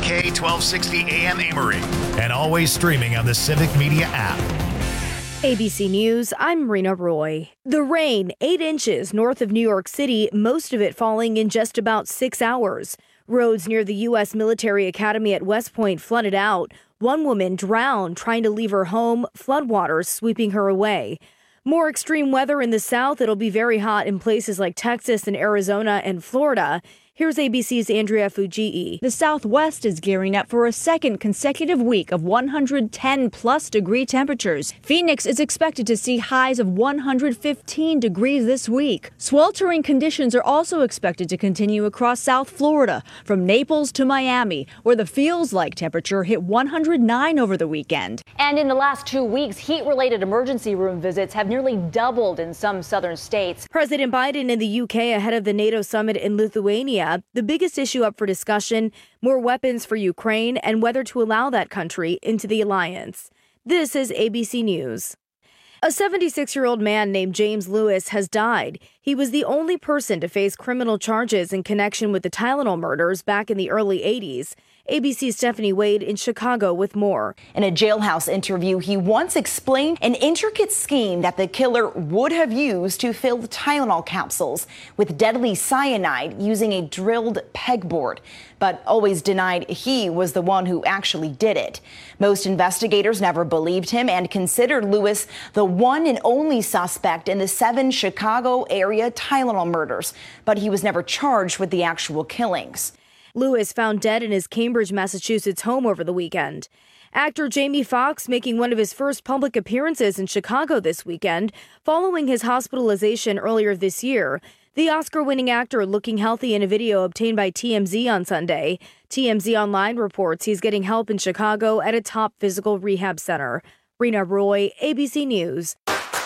K1260 AM Amory, and always streaming on the Civic Media app. ABC News, I'm Marina Roy. The rain, 8 inches north of New York City, most of it falling in just about 6 hours. Roads near the U.S. Military Academy at West Point flooded out. One woman drowned trying to leave her home, floodwaters sweeping her away. More extreme weather in the south. It'll be very hot in places like Texas and Arizona and Florida. Here's ABC's Andrea Fujii. The Southwest is gearing up for a second consecutive week of 110-plus degree temperatures. Phoenix is expected to see highs of 115 degrees this week. Sweltering conditions are also expected to continue across South Florida, from Naples to Miami, where the feels-like temperature hit 109 over the weekend. And in the last 2 weeks, heat-related emergency room visits have nearly doubled in some southern states. President Biden in the UK ahead of the NATO summit in Lithuania. The biggest issue up for discussion, more weapons for Ukraine and whether to allow that country into the alliance. This is ABC News. A 76-year-old man named James Lewis has died. He was the only person to face criminal charges in connection with the Tylenol murders back in the early 80s. ABC's Stephanie Wade in Chicago with more. In a jailhouse interview, he once explained an intricate scheme that the killer would have used to fill the Tylenol capsules with deadly cyanide using a drilled pegboard, but always denied he was the one who actually did it. Most investigators never believed him and considered Lewis the one and only suspect in the 7 Chicago area Tylenol murders, but he was never charged with the actual killings. Lewis found dead in his Cambridge, Massachusetts home over the weekend. Actor Jamie Foxx making one of his first public appearances in Chicago this weekend, following his hospitalization earlier this year. The Oscar-winning actor looking healthy in a video obtained by TMZ on Sunday. TMZ Online reports he's getting help in Chicago at a top physical rehab center. Rena Roy, ABC News.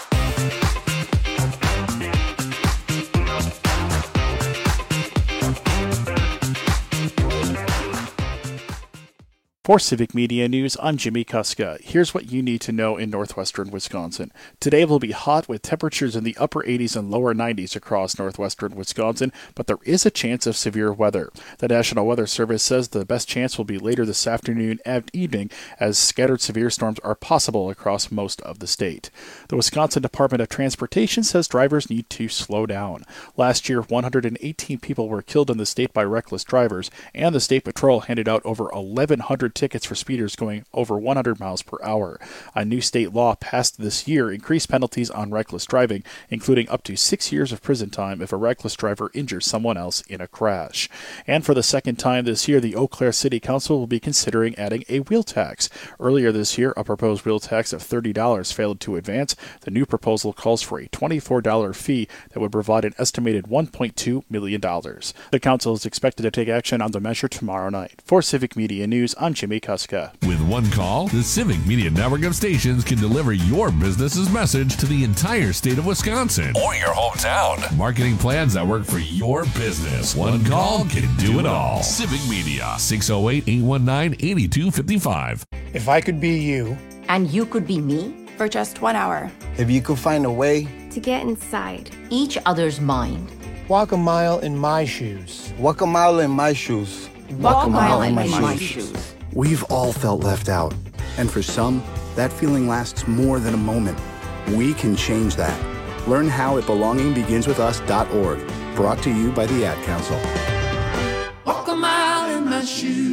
For Civic Media News, I'm Jimmy Kuska. Here's what you need to know in northwestern Wisconsin. Today will be hot with temperatures in the upper 80s and lower 90s across northwestern Wisconsin, but there is a chance of severe weather. The National Weather Service says the best chance will be later this afternoon and evening, as scattered severe storms are possible across most of the state. The Wisconsin Department of Transportation says drivers need to slow down. Last year, 118 people were killed in the state by reckless drivers, and the State Patrol handed out over 1,100 tickets for speeders going over 100 miles per hour. A new state law passed this year increased penalties on reckless driving, including up to 6 years of prison time if a reckless driver injures someone else in a crash. And for the second time this year, the Eau Claire City Council will be considering adding a wheel tax. Earlier this year, a proposed wheel tax of $30 failed to advance. The new proposal calls for a $24 fee that would provide an estimated $1.2 million. The council is expected to take action on the measure tomorrow night. For Civic Media News, I'm Jimmy Kuska. With one call, the Civic Media network of stations can deliver your business's message to the entire state of Wisconsin Or your hometown. Marketing plans that work for your business. One call can do it all. Civic Media, 608-819-8255. If I could be you. And you could be me? For just 1 hour. If you could find a way. To get inside. Each other's mind. Walk a mile in my shoes. Walk a mile in my shoes. Walk a mile in my shoes. We've all felt left out, and for some, that feeling lasts more than a moment. We can change that. Learn how at belongingbeginswithus.org. Brought to you by the Ad Council. Walk a mile in my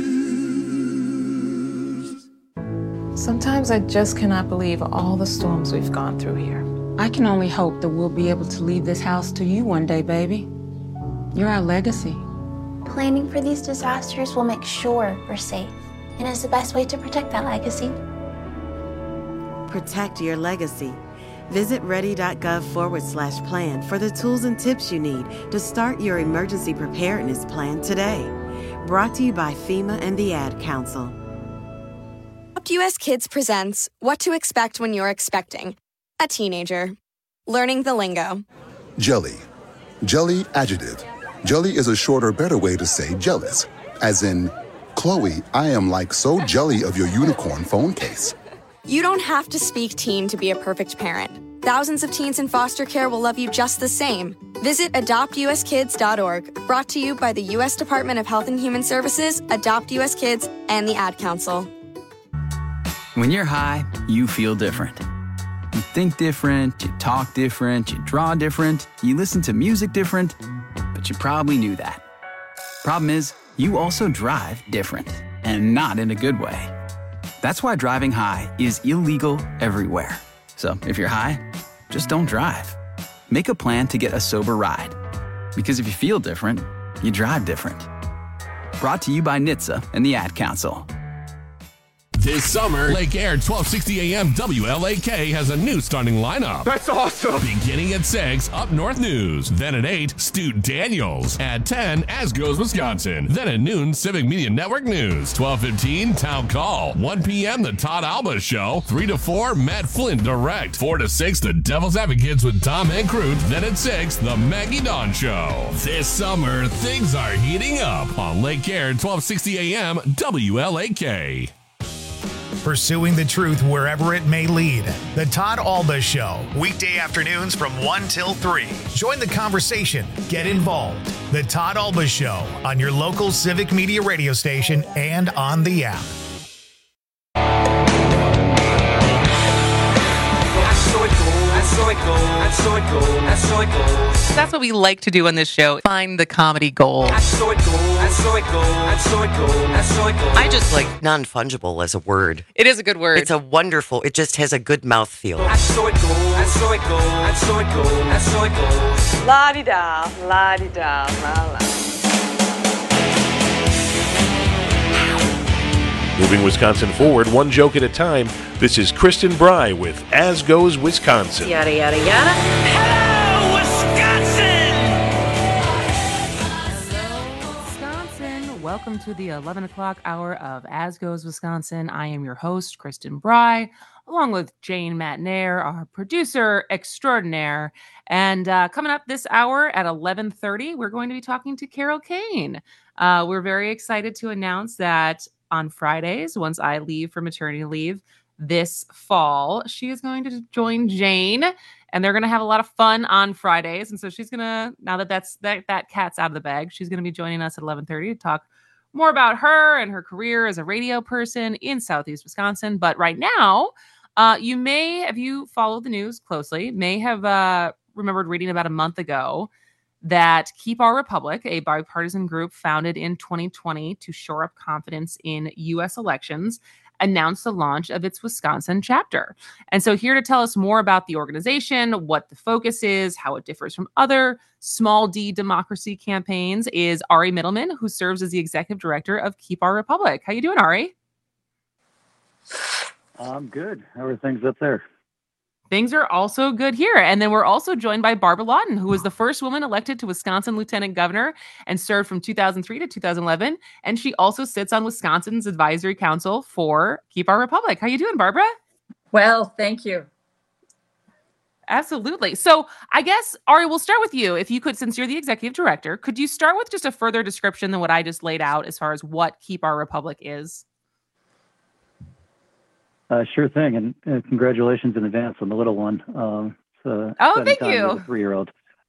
shoes. Sometimes I just cannot believe all the storms we've gone through here. I can only hope that we'll be able to leave this house to you one day, baby. You're our legacy. Planning for these disasters will make sure we're safe. And is the best way to protect that legacy. Protect your legacy. Visit ready.gov/plan for the tools and tips you need to start your emergency preparedness plan today. Brought to you by FEMA and the Ad Council. US Kids presents What to Expect When You're Expecting a Teenager. Learning the lingo. Jelly. Jelly adjective. Jelly is a shorter, better way to say jealous. As in, Chloe, I am like so jelly of your unicorn phone case. You don't have to speak teen to be a perfect parent. Thousands of teens in foster care will love you just the same. Visit adoptuskids.org, brought to you by the U.S. Department of Health and Human Services, Adopt U.S. Kids, and the Ad Council. When you're high, you feel different. You think different, you talk different, you draw different, you listen to music different, but you probably knew that. Problem is, you also drive different, and not in a good way. That's why driving high is illegal everywhere. So if you're high, just don't drive. Make a plan to get a sober ride. Because if you feel different, you drive different. Brought to you by NHTSA and the Ad Council. This summer, Lake Air 1260 AM WLAK has a new starting lineup. That's awesome. Beginning at 6, Up North News. Then at 8, Stu Daniels. At 10, As Goes Wisconsin. Then at noon, Civic Media Network News. 12:15, Town Call. 1 p.m., The Todd Alba Show. 3 to 4, Matt Flynn Direct. 4 to 6, The Devil's Advocates with Tom Hankroot. Then at 6, The Maggie Dawn Show. This summer, things are heating up on Lake Air 1260 AM WLAK. Pursuing the truth wherever it may lead. The Todd Alba Show, weekday afternoons from 1 till 3. Join the conversation. Get involved. The Todd Alba Show on your local Civic Media radio station and on the app. That's what we like to do on this show. Find the comedy gold. I just like non-fungible as a word. It is a good word. It's a wonderful, it just has a good mouthfeel. La-di-da, la-di-da, la-la. Moving Wisconsin forward, one joke at a time. This is Kristen Bry with As Goes Wisconsin. Yada, yada, yada. Hello, Wisconsin! Welcome to the 11 o'clock hour of As Goes Wisconsin. I am your host, Kristen Bry, along with Jane Matnair, our producer extraordinaire. And coming up this hour at 11:30, we're going to be talking to Carol Kane. We're very excited to announce that on Fridays, once I leave for maternity leave this fall, she is going to join Jane, and they're going to have a lot of fun on Fridays. And so she's going to, now that that cat's out of the bag, she's going to be joining us at 11:30 to talk more about her and her career as a radio person in Southeast Wisconsin. But right now, you may, if you follow the news closely, may have remembered reading about a month ago that Keep Our Republic, a bipartisan group founded in 2020 to shore up confidence in U.S. elections, announced the launch of its Wisconsin chapter. And so here to tell us more about the organization, what the focus is, how it differs from other small d democracy campaigns is Ari Middleman, who serves as the executive director of Keep Our Republic. How you doing, Ari? I'm good. How are things up there? Things are also good here. And then we're also joined by Barbara Lawton, who was the first woman elected to Wisconsin lieutenant governor and served from 2003 to 2011. And she also sits on Wisconsin's advisory council for Keep Our Republic. How you doing, Barbara? Well, thank you. Absolutely. So I guess, Ari, we'll start with you. If you could, since you're the executive director, could you start with just a further description than what I just laid out as far as what Keep Our Republic is? Sure thing, and congratulations in advance on the little one. Thank you. With a 3-year-old.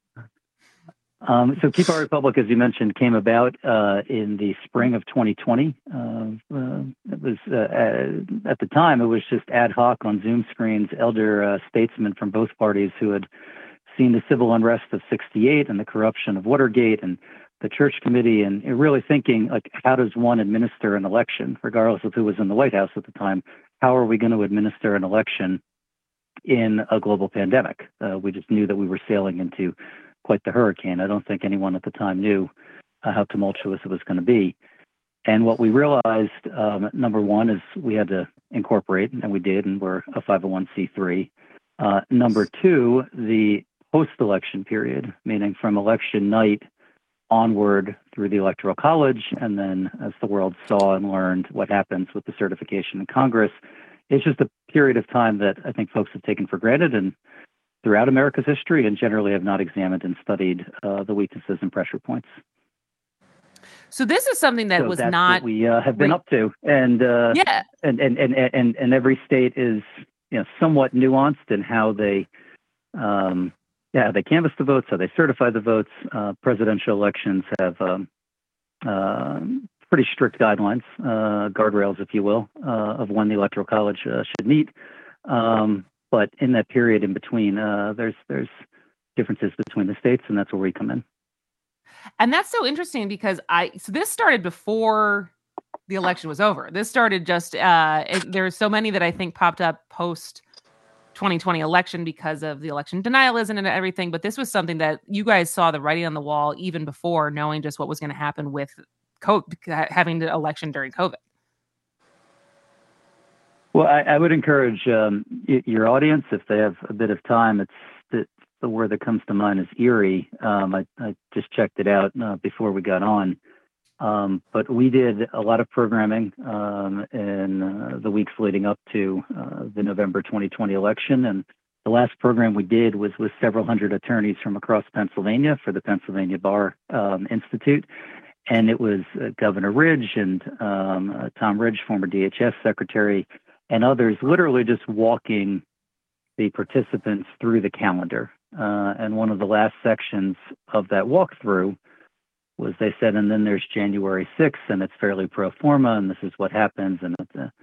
So Keep Our Republic, as you mentioned, came about in the spring of 2020. It was at the time it was just ad hoc on Zoom screens. Elder statesmen from both parties who had seen the civil unrest of '68 and the corruption of Watergate and the church committee, and really thinking, like, how does one administer an election, regardless of who was in the White House at the time? How are we going to administer an election in a global pandemic? We just knew that we were sailing into quite the hurricane. I don't think anyone at the time knew how tumultuous it was going to be. And what we realized, number one, is we had to incorporate, and we did, and we're a 501c3. Number two, the post-election period, meaning from election night onward through the Electoral College, and then as the world saw and learned what happens with the certification in Congress, it's just a period of time that I think folks have taken for granted and throughout America's history, and generally have not examined and studied the weaknesses and pressure points. So this is something that was not what we have been up to, and and every state is somewhat nuanced in how they they canvass the votes, how they certify the votes. Presidential elections have pretty strict guidelines, guardrails, if you will, of when the Electoral College should meet. But in that period in between, there's differences between the states, and that's where we come in. And that's so interesting because so this started before the election was over. This started just, there's so many that I think popped up post 2020 election because of the election denialism and everything. But this was something that you guys saw the writing on the wall even before knowing just what was going to happen with having the election during COVID. Well, I would encourage your audience, if they have a bit of time, the word that comes to mind is eerie. I just checked it out before we got on. But we did a lot of programming in the weeks leading up to the November 2020 election. And the last program we did was with several hundred attorneys from across Pennsylvania for the Pennsylvania Bar Institute. And it was Governor Ridge and Tom Ridge, former DHS secretary, and others literally just walking the participants through the calendar. And one of the last sections of that walkthrough was they said, and then there's January 6th, and it's fairly pro forma, and this is what happens, and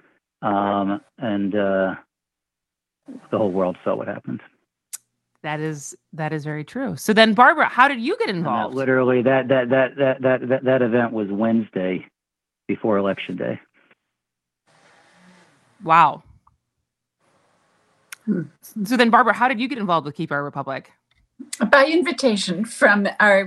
the whole world saw what happened. That is very true. So then, Barbara, how did you get involved? Literally, that event was Wednesday before Election Day. Wow. So then, Barbara, how did you get involved with Keep Our Republic? By invitation from our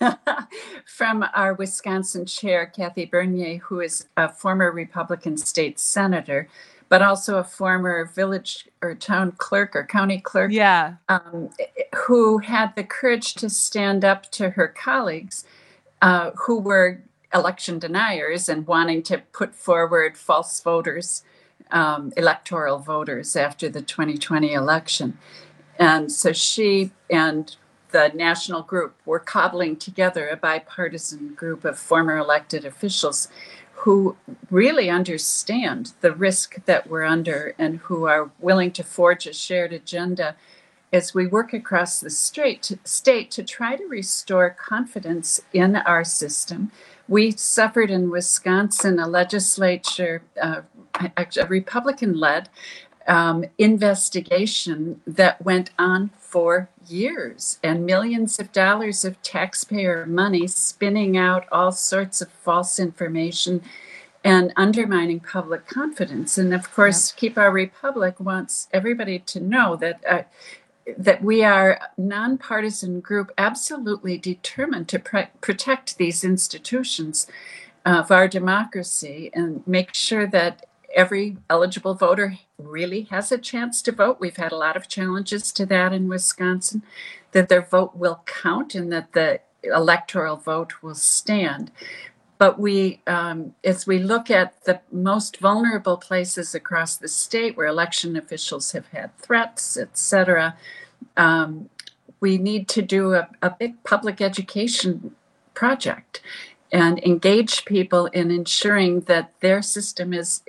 Wisconsin chair, Kathy Bernier, who is a former Republican state senator, but also a former village or town clerk or county clerk, who had the courage to stand up to her colleagues who were election deniers and wanting to put forward false voters, electoral voters after the 2020 election. And so she and the national group were cobbling together a bipartisan group of former elected officials who really understand the risk that we're under and who are willing to forge a shared agenda as we work across the state to try to restore confidence in our system. We suffered in Wisconsin a legislature, a Republican-led investigation that went on for years, and millions of dollars of taxpayer money spinning out all sorts of false information and undermining public confidence. And of course, Keep Our Republic wants everybody to know that that we are a nonpartisan group absolutely determined to protect these institutions of our democracy and make sure that every eligible voter really has a chance to vote. We've had a lot of challenges to that in Wisconsin, that their vote will count and that the electoral vote will stand. But we, as we look at the most vulnerable places across the state where election officials have had threats, et cetera, we need to do a big public education project and engage people in ensuring that their system is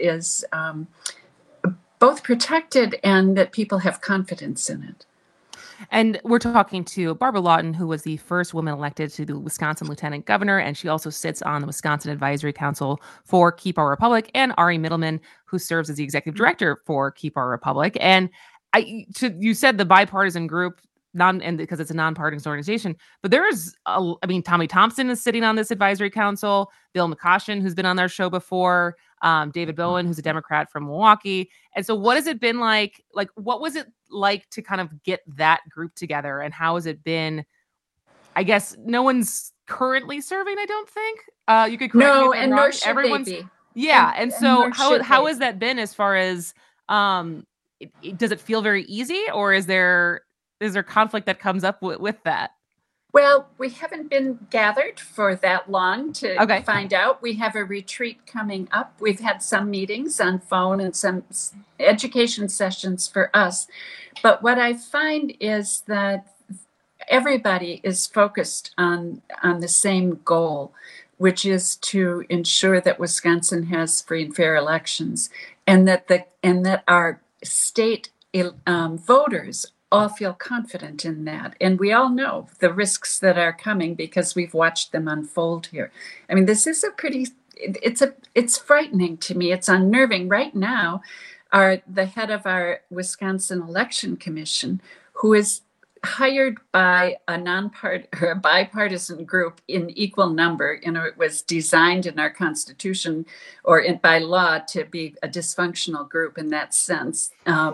both protected and that people have confidence in it. And we're talking to Barbara Lawton, who was the first woman elected to the Wisconsin Lieutenant Governor, and she also sits on the Wisconsin Advisory Council for Keep Our Republic, and Ari Middleman, who serves as the Executive Director for Keep Our Republic. And you said the bipartisan group, because it's a nonpartisan organization, but there's, Tommy Thompson is sitting on this advisory council, Bill McCoshen, who's been on their show before, David Bowen, who's a Democrat from Milwaukee. And so what has it been like? Like, what was it like to kind of get that group together, and how has it been? I guess no one's currently serving, I don't think. You could correct me if I'm wrong. Nor should everyone's they be. Yeah. And so how has that been as far as, does it feel very easy, or is there conflict that comes up with that? Well, we haven't been gathered for that long to find out. We have a retreat coming up. We've had some meetings on phone and some education sessions for us. But what I find is that everybody is focused on the same goal, which is to ensure that Wisconsin has free and fair elections, and that our state voters all feel confident in that. And we all know the risks that are coming because we've watched them unfold here. I mean, this is it's frightening to me. It's unnerving. Right now, the head of our Wisconsin Election Commission, who is hired by a bipartisan group in equal number. It was designed in our Constitution or by law to be a dysfunctional group in that sense.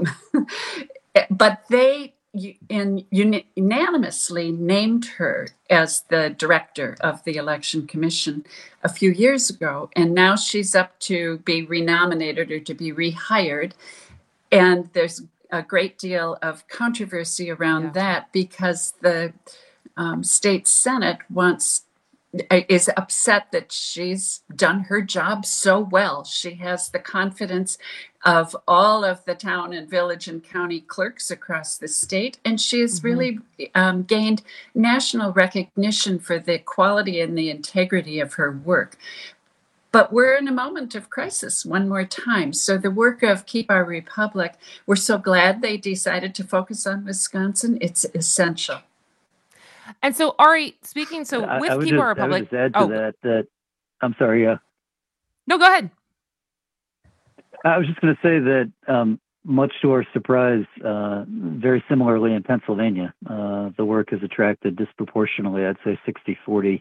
But they unanimously named her as the director of the Election Commission a few years ago. And now she's up to be renominated or to be rehired. And there's a great deal of controversy around that because the state Senate is upset that she's done her job so well. She has the confidence of all of the town and village and county clerks across the state, and she has really gained national recognition for the quality and the integrity of her work. But we're in a moment of crisis one more time. So the work of Keep Our Republic, we're so glad they decided to focus on Wisconsin. It's essential. And so, Ari, with Keep Our Republic... I would just add to that I'm sorry, No, go ahead. I was just going to say that much to our surprise, very similarly in Pennsylvania, the work has attracted disproportionately, I'd say 60-40,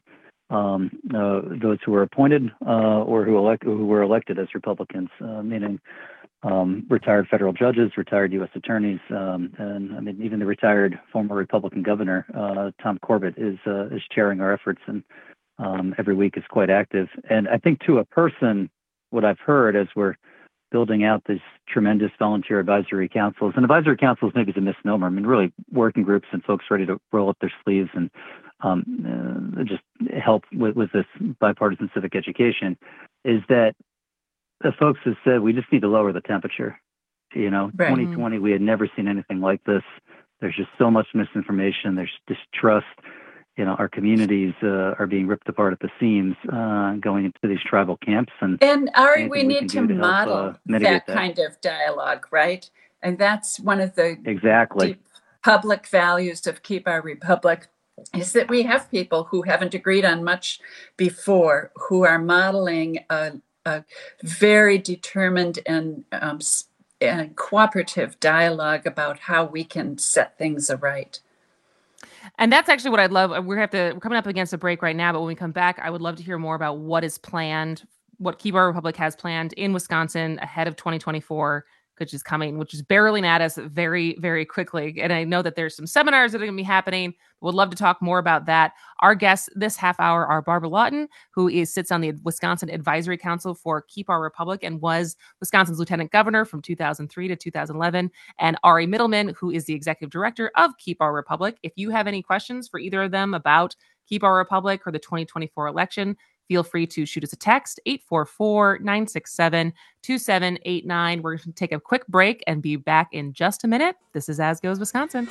those who were appointed or who were elected as Republicans, meaning retired federal judges, retired U.S. attorneys, and I mean even the retired former Republican governor Tom Corbett is chairing our efforts, and every week is quite active. And I think to a person, what I've heard as we're building out these tremendous volunteer advisory councils, and advisory councils maybe is a misnomer. I mean really working groups and folks ready to roll up their sleeves and just help with this bipartisan civic education, is that the folks have said we just need to lower the temperature. Right. 2020, we had never seen anything like this. There's just so much misinformation. There's distrust. Our communities are being ripped apart at the seams, going into these tribal camps. And Ari, we need to model that kind of dialogue, right? And that's one of the deep public values of Keep Our Republic, is that we have people who haven't agreed on much before, who are modeling a very determined and cooperative dialogue about how we can set things aright. And that's actually what I'd love. We're coming up against a break right now, but when we come back, I would love to hear more about what is planned, what Keep Our Republic has planned in Wisconsin ahead of 2024, which is coming, which is barreling at us very, very quickly. And I know that there's some seminars that are going to be happening. Would love to talk more about that. Our guests this half hour are Barbara Lawton, who sits on the Wisconsin Advisory Council for Keep Our Republic and was Wisconsin's lieutenant governor from 2003 to 2011, and Ari Middleman, who is the executive director of Keep Our Republic. If you have any questions for either of them about Keep Our Republic or the 2024 election, feel free to shoot us a text, 844-967-2789. We're going to take a quick break and be back in just a minute. This is As Goes Wisconsin.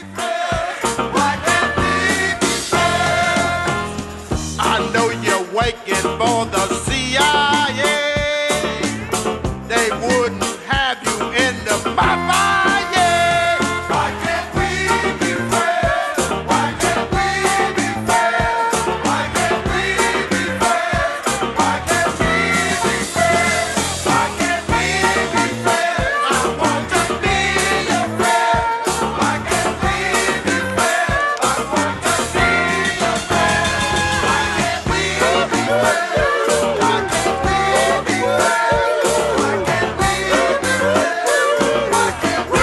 I know you're waiting for the CIA. They wouldn't have you in the fire. Why can't we be friends? Why can't we be friends? Why can't we be friends? Why can't we be friends? Why can't we be friends? I want to be your friend. Why can't we be friends? I want to be your friend. Why can't we be friends? Why can't we be friends? Why can't we be friends? Why can't we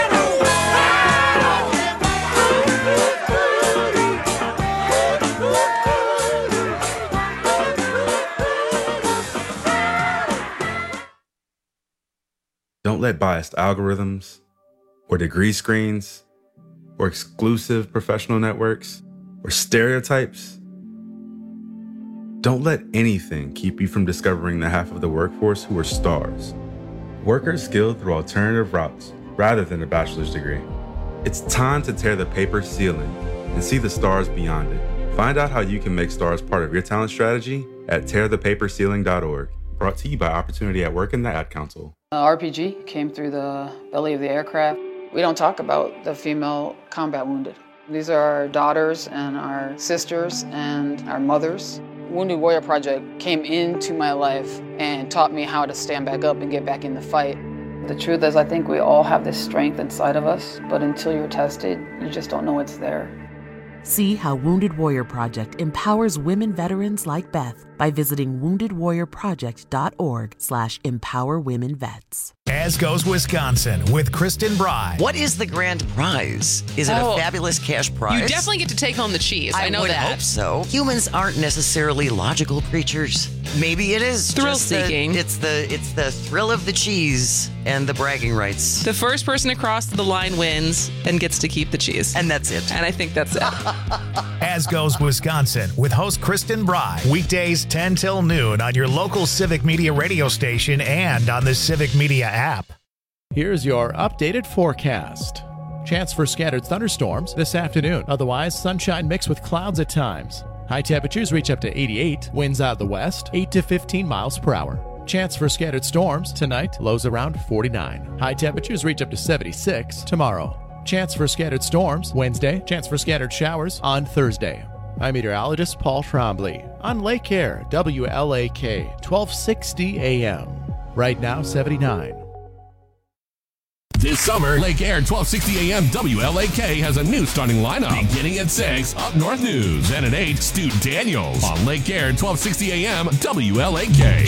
Don't let biased algorithms or degree screens or exclusive professional networks or stereotypes, don't let anything keep you from discovering the half of the workforce who are stars. Workers skilled through alternative routes rather than a bachelor's degree. It's time to tear the paper ceiling and see the stars beyond it. Find out how you can make stars part of your talent strategy at tearthepaperceiling.org. Brought to you by Opportunity at Work and the Ad Council. RPG came through the belly of the aircraft. We don't talk about the female combat wounded. These are our daughters and our sisters and our mothers. Wounded Warrior Project came into my life and taught me how to stand back up and get back in the fight. The truth is, I think we all have this strength inside of us, but until you're tested, you just don't know it's there. See how Wounded Warrior Project empowers women veterans like Beth by visiting woundedwarriorproject.org/empowerwomenvets. As Goes Wisconsin with Kristen Bry. What is the grand prize? Is it a fabulous cash prize? You definitely get to take home the cheese. I know would that. hope so. Humans aren't necessarily logical creatures. Maybe it is thrill-seeking. It's the thrill of the cheese and the bragging rights. The first person across the line wins and gets to keep the cheese. And that's it. And I think that's it. As Goes Wisconsin with host Kristen Bry. Weekdays 10 till noon on your local Civic Media radio station and on the Civic Media app. Here's your updated forecast. Chance for scattered thunderstorms this afternoon. Otherwise, sunshine mixed with clouds at times. High temperatures reach up to 88. Winds out of the west, 8 to 15 miles per hour. Chance for scattered storms tonight. Lows around 49. High temperatures reach up to 76 tomorrow. Chance for scattered storms Wednesday. Chance for scattered showers on Thursday. I'm meteorologist Paul Trombley on Lake Air, WLAK, 1260 AM. Right now, 79. This summer, Lake Air 1260 AM WLAK has a new starting lineup. Beginning at 6, Up North News. Then at 8, Stu Daniels on Lake Air 1260 AM WLAK.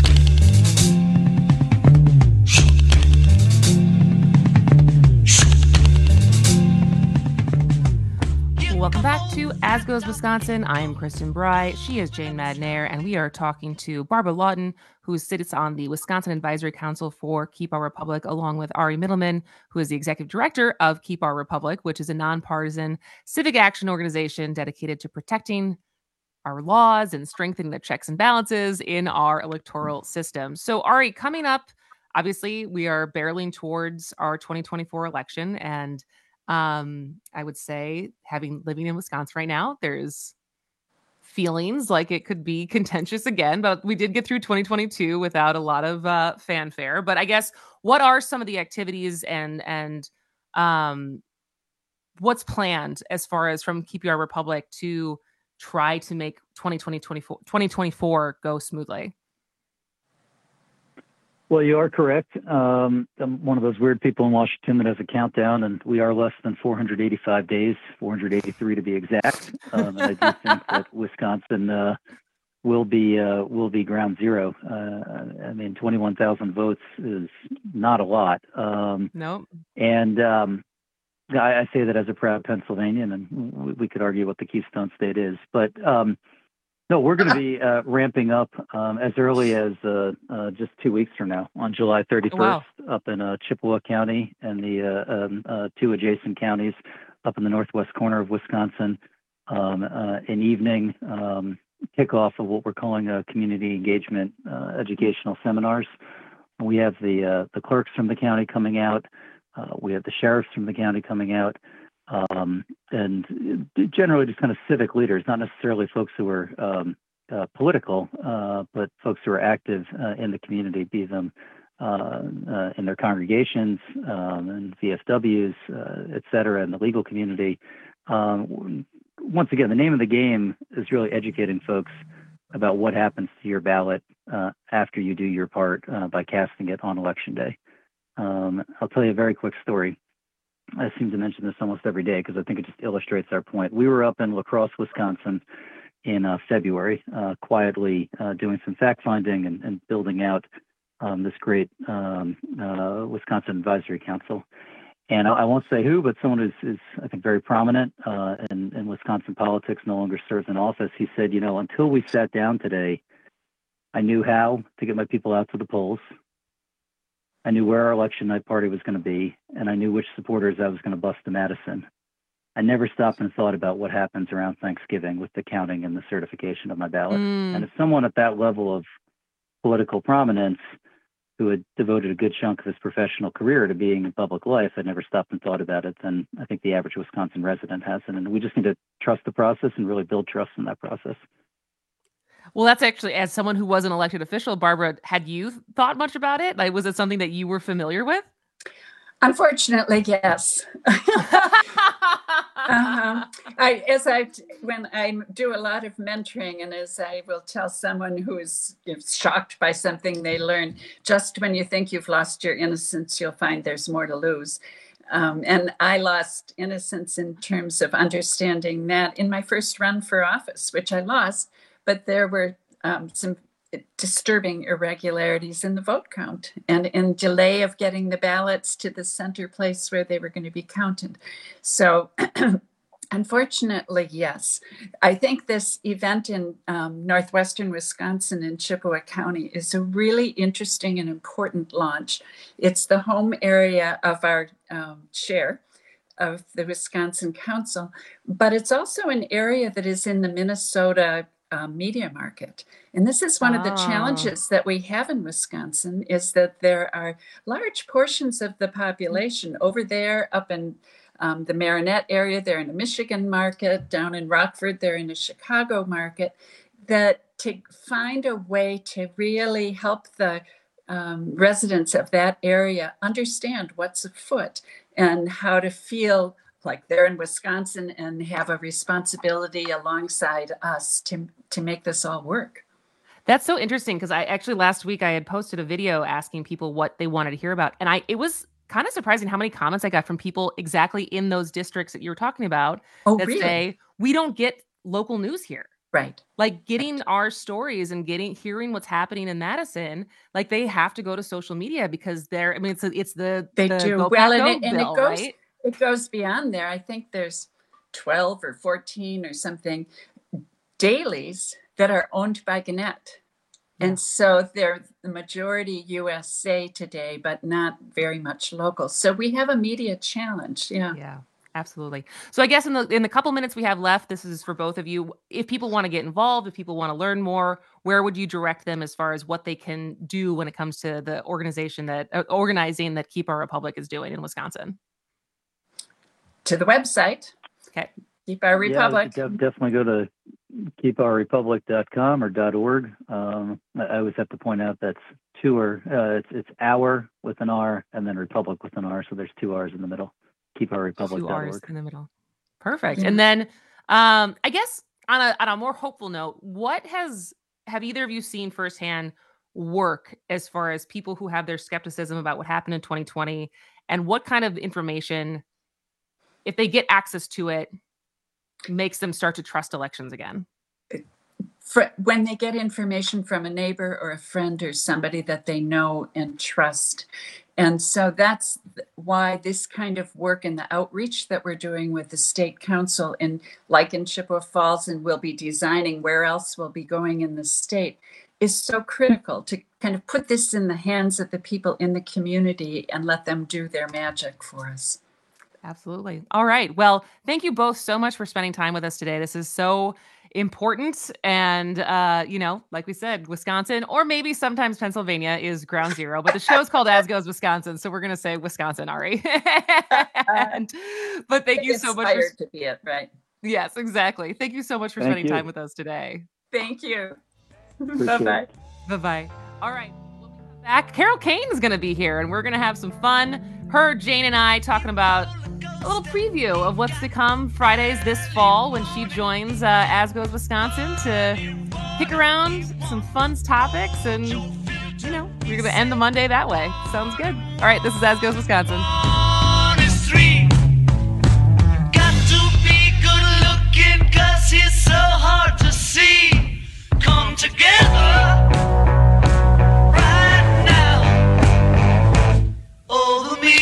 Welcome back to As Goes Wisconsin. I am Kristen Bry. She is Jane Madnair, and we are talking to Barbara Lawton, who sits on the Wisconsin Advisory Council for Keep Our Republic, along with Ari Middleman, who is the executive director of Keep Our Republic, which is a nonpartisan civic action organization dedicated to protecting our laws and strengthening the checks and balances in our electoral system. So, Ari, coming up, obviously, we are barreling towards our 2024 election, and I would say, living in Wisconsin right now, there's feelings like it could be contentious again, but we did get through 2022 without a lot of fanfare. But I guess, what are some of the activities and what's planned as far as from Keep Our Republic to try to make 2024 go smoothly? Well, you are correct. I'm one of those weird people in Washington that has a countdown, and we are less than 485 days, 483 to be exact. And I do think that Wisconsin will be ground zero. I mean, 21,000 votes is not a lot. No. And I say that as a proud Pennsylvanian, and we could argue what the Keystone State is, but no, we're going to be ramping up as early as just 2 weeks from now, on July 31st, up in Chippewa County and the two adjacent counties up in the northwest corner of Wisconsin. An evening kickoff of what we're calling a community engagement educational seminars. We have the clerks from the county coming out. We have the sheriffs from the county coming out. And generally just kind of civic leaders, not necessarily folks who are political, but folks who are active in the community, be them in their congregations and VFWs, et cetera, in the legal community. Once again, the name of the game is really educating folks about what happens to your ballot after you do your part by casting it on Election Day. I'll tell you a very quick story. I seem to mention this almost every day because I think it just illustrates our point. We were up in La Crosse, Wisconsin in February, quietly doing some fact-finding and building out this great Wisconsin Advisory Council. And I won't say who, but someone who's I think, very prominent in Wisconsin politics, no longer serves in office. He said, until we sat down today, I knew how to get my people out to the polls. I knew where our election night party was going to be, and I knew which supporters I was going to bust to Madison. I never stopped and thought about what happens around Thanksgiving with the counting and the certification of my ballot. And if someone at that level of political prominence who had devoted a good chunk of his professional career to being in public life had never stopped and thought about it, then I think the average Wisconsin resident hasn't. And we just need to trust the process and really build trust in that process. Well, that's actually, as someone who was an elected official, Barbara, had you thought much about it? Like, was it something that you were familiar with? Unfortunately, yes. When I do a lot of mentoring, and as I will tell someone who is shocked by something they learn, just when you think you've lost your innocence, you'll find there's more to lose. And I lost innocence in terms of understanding that in my first run for office, which I lost, but there were some disturbing irregularities in the vote count and in delay of getting the ballots to the center place where they were going to be counted. So unfortunately, yes. I think this event in northwestern Wisconsin in Chippewa County is a really interesting and important launch. It's the home area of our chair of the Wisconsin Council, but it's also an area that is in the Minnesota media market. And this is one of the challenges that we have in Wisconsin, is that there are large portions of the population over there up in the Marinette area, they're in a Michigan market, down in Rockford, they're in a Chicago market, that to find a way to really help the residents of that area understand what's afoot and how to feel like they're in Wisconsin and have a responsibility alongside us to make this all work. That's so interesting, because I actually last week I had posted a video asking people what they wanted to hear about. And it was kind of surprising how many comments I got from people exactly in those districts that you were talking about that really say, we don't get local news here. Right. Like getting our stories and hearing what's happening in Madison, like they have to go to social media because it's the do. Go Well, Pack and Go bill, it goes, right? It goes beyond there. I think there's 12 or 14 or something dailies that are owned by Gannett. Yeah. And so they're the majority USA today, but not very much local. So we have a media challenge. Yeah. Yeah, absolutely. So I guess in the couple minutes we have left, this is for both of you. If people want to get involved, if people want to learn more, where would you direct them as far as what they can do when it comes to the organizing that Keep Our Republic is doing in Wisconsin? To the website. Okay. Keep Our Republic. Yeah, definitely go to keepourrepublic.com or .org. I always have to point out that's it's our with an R and then Republic with an R. So there's 2 R's in the middle. Keepourrepublic.org. 2 R's in the middle. Perfect. Yeah. And then I guess on a more hopeful note, have either of you seen firsthand work as far as people who have their skepticism about what happened in 2020 and what kind of information, if they get access to it, makes them start to trust elections again? When they get information from a neighbor or a friend or somebody that they know and trust. And so that's why this kind of work and the outreach that we're doing with the state council, and like in Chippewa Falls, and we'll be designing where else we'll be going in the state, is so critical to kind of put this in the hands of the people in the community and let them do their magic for us. Absolutely. All right. Well, thank you both so much for spending time with us today. This is so important. And, like we said, Wisconsin, or maybe sometimes Pennsylvania, is ground zero, but the show's called As Goes Wisconsin. So we're going to say Wisconsin, Ari. But thank you so much. To be it, right? Yes, exactly. Thank you so much for spending time with us today. Thank you. Bye-bye. Bye-bye. All right. We'll be back. Carol Kane is going to be here, and we're going to have some fun. Her, Jane, and I talking about a little preview of what's to come Fridays this fall when she joins As Goes Wisconsin to pick around some fun topics, and we're going to end the Monday that way. Sounds good. All right, this is As Goes Wisconsin. Got to be good looking 'cause he's so hard to see. Come together right now over me.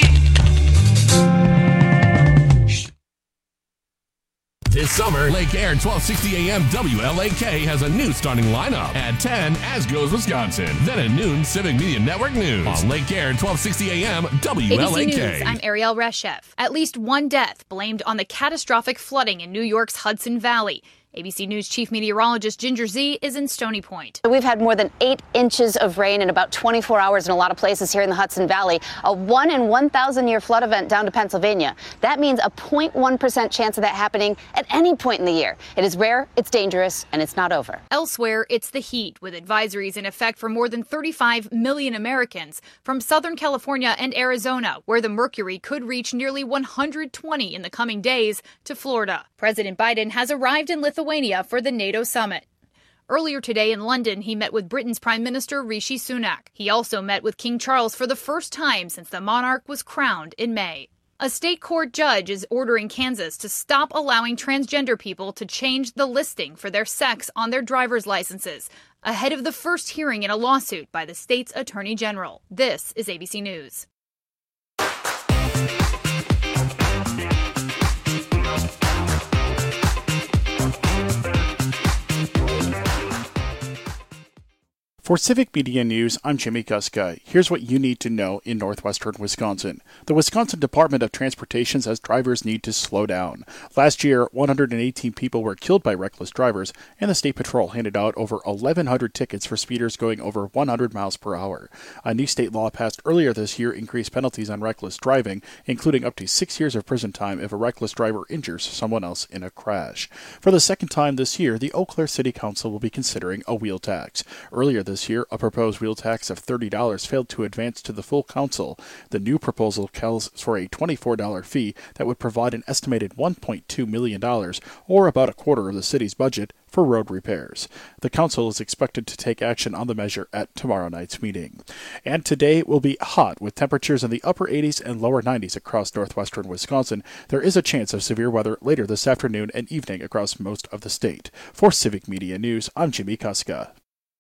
This summer, Lake Air 1260 AM WLAK has a new starting lineup. At 10, As Goes Wisconsin. Then at noon, Civic Media Network News. On Lake Air 1260 AM WLAK. ABC News, I'm Ariel Reshef. At least one death blamed on the catastrophic flooding in New York's Hudson Valley. ABC News chief meteorologist Ginger Zee is in Stony Point. We've had more than 8 inches of rain in about 24 hours in a lot of places here in the Hudson Valley. A 1 in 1,000 year flood event down to Pennsylvania. That means a 0.1% chance of that happening at any point in the year. It is rare, it's dangerous, and it's not over. Elsewhere, it's the heat, with advisories in effect for more than 35 million Americans from Southern California and Arizona, where the mercury could reach nearly 120 in the coming days, to Florida. President Biden has arrived in Lithuania for the NATO summit. Earlier today in London, he met with Britain's Prime Minister Rishi Sunak. He also met with King Charles for the first time since the monarch was crowned in May. A state court judge is ordering Kansas to stop allowing transgender people to change the listing for their sex on their driver's licenses, ahead of the first hearing in a lawsuit by the state's attorney general. This is ABC News. For Civic Media News, I'm Jimmy Guska. Here's what you need to know in northwestern Wisconsin. The Wisconsin Department of Transportation says drivers need to slow down. Last year, 118 people were killed by reckless drivers, and the State Patrol handed out over 1,100 tickets for speeders going over 100 miles per hour. A new state law passed earlier this year increased penalties on reckless driving, including up to 6 years of prison time if a reckless driver injures someone else in a crash. For the second time this year, the Eau Claire City Council will be considering a wheel tax. Earlier this year, a proposed wheel tax of $30 failed to advance to the full council. The new proposal calls for a $24 fee that would provide an estimated $1.2 million, or about a quarter of the city's budget, for road repairs. The council is expected to take action on the measure at tomorrow night's meeting. And today will be hot, with temperatures in the upper 80s and lower 90s across northwestern Wisconsin. There is a chance of severe weather later this afternoon and evening across most of the state. For Civic Media News, I'm Jimmy Kuska.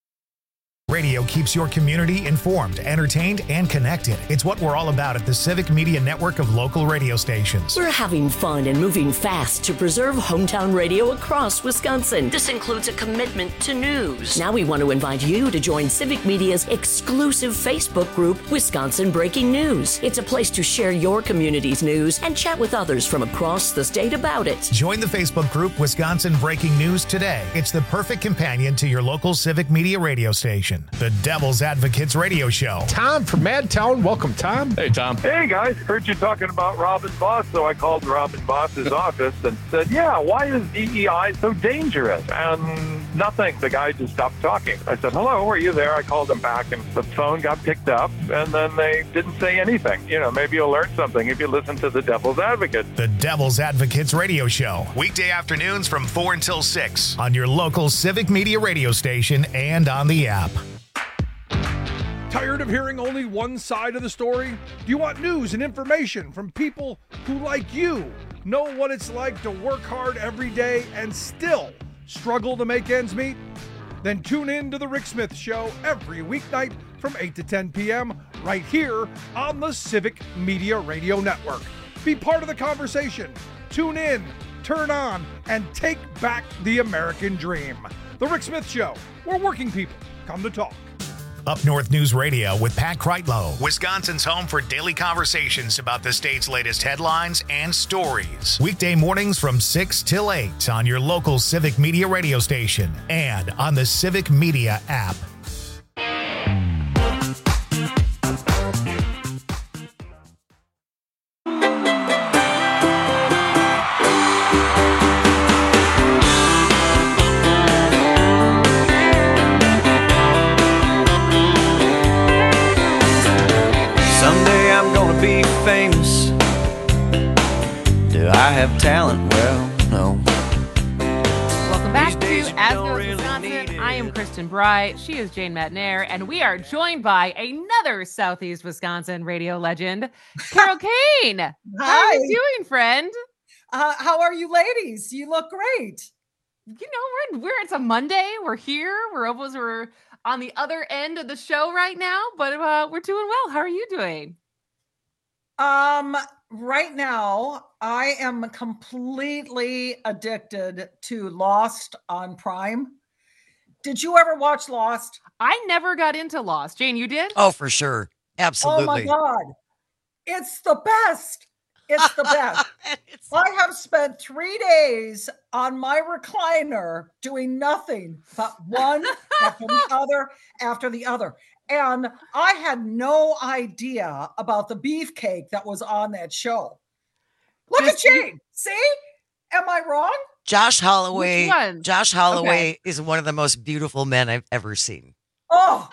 Radio keeps your community informed, entertained, and connected. It's what we're all about at the Civic Media Network of local radio stations. We're having fun and moving fast to preserve hometown radio across Wisconsin. This includes a commitment to news. Now we want to invite you to join Civic Media's exclusive Facebook group, Wisconsin Breaking News. It's a place to share your community's news and chat with others from across the state about it. Join the Facebook group Wisconsin Breaking News today. It's the perfect companion to your local Civic Media radio station. The Devil's Advocates Radio Show. Tom from Madtown. Welcome, Tom. Hey, Tom. Hey, guys. Heard you talking about Robin Boss, so I called Robin Boss's office and said, yeah, why is DEI so dangerous? And nothing. The guy just stopped talking. I said, hello, are you there? I called him back, and the phone got picked up, and then they didn't say anything. You know, maybe you'll learn something if you listen to the Devil's Advocate. The Devil's Advocates Radio Show. Weekday afternoons from 4 until 6 on your local Civic Media radio station and on the app. Tired of hearing only one side of the story? Do you want news and information from people who, like you, know what it's like to work hard every day and still struggle to make ends meet? Then tune in to The Rick Smith Show every weeknight from 8 to 10 p.m. right here on the Civic Media Radio Network. Be part of the conversation. Tune in, turn on, and take back the American dream. The Rick Smith Show, where working people come to talk. Up North News Radio with Pat Kreitlow, Wisconsin's home for daily conversations about the state's latest headlines and stories. Weekday mornings from 6 till 8 on your local Civic Media radio station and on the Civic Media app. Famous. Do I have talent? Well, no. Welcome back to As Goes Wisconsin. I am Kristen Bry. She is Jane Matnair, and we are joined by another Southeast Wisconsin radio legend, Carol Kane. Hi. How are you doing, friend? How are you, ladies? You look great. You know, it's a Monday. We're here. We're on the other end of the show right now, but we're doing well. How are you doing? Right now, I am completely addicted to Lost on Prime. Did you ever watch Lost? I never got into Lost. Jane, you did? Oh, for sure. Absolutely. Oh my God. It's the best. It's the best. I have spent 3 days on my recliner doing nothing but one after the other. And I had no idea about the beefcake that was on that show. Look at Jane. See? Am I wrong? Josh Holloway. Which one? Josh Holloway Okay. is one of the most beautiful men I've ever seen. Oh,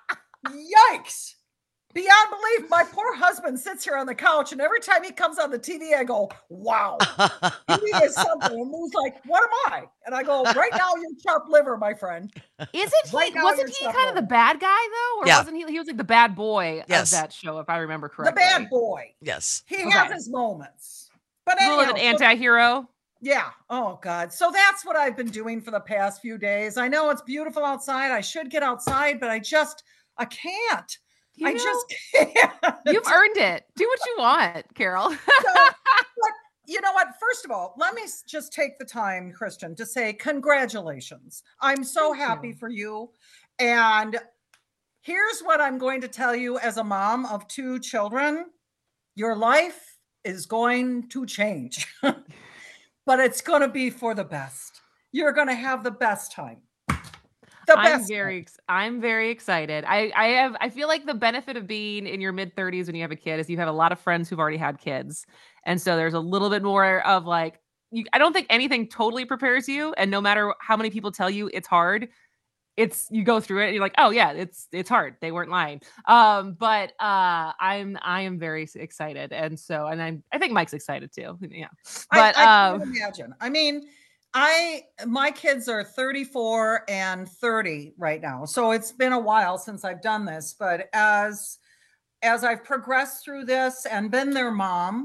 yikes. Beyond belief. My poor husband sits here on the couch, and every time he comes on the TV, I go, wow, he is something. And he's like, what am I? And I go, right now, you're chopped liver, my friend. Isn't he? Right now, Wasn't you're he chopped kind of the liver. bad guy though, or Yeah. wasn't he? He was like the bad boy Yes. of that show, if I remember The correctly. bad boy. Yes. He Okay. has his moments. But A little anyhow, of an anti-hero. yeah. Oh, God. So that's what I've been doing for the past few days. I know it's beautiful outside. I should get outside, but I can't. I just can't. You've earned it. Do what you want, Carol. But you know what? First of all, let me just take the time, Kristen, to say congratulations. I'm so happy for you. And here's what I'm going to tell you as a mom of 2 children. Your life is going to change, but it's going to be for the best. You're going to have the best time. I'm very excited. I feel like the benefit of being in your mid 30s when you have a kid is you have a lot of friends who've already had kids. And so there's a little bit more of like, I don't think anything totally prepares you. And no matter how many people tell you it's hard, you go through it and you're like, oh yeah, it's hard. They weren't lying. But I am very excited. And so, and I think Mike's excited too. Yeah. But I can imagine. I mean, my kids are 34 and 30 right now. So it's been a while since I've done this, but as I've progressed through this and been their mom,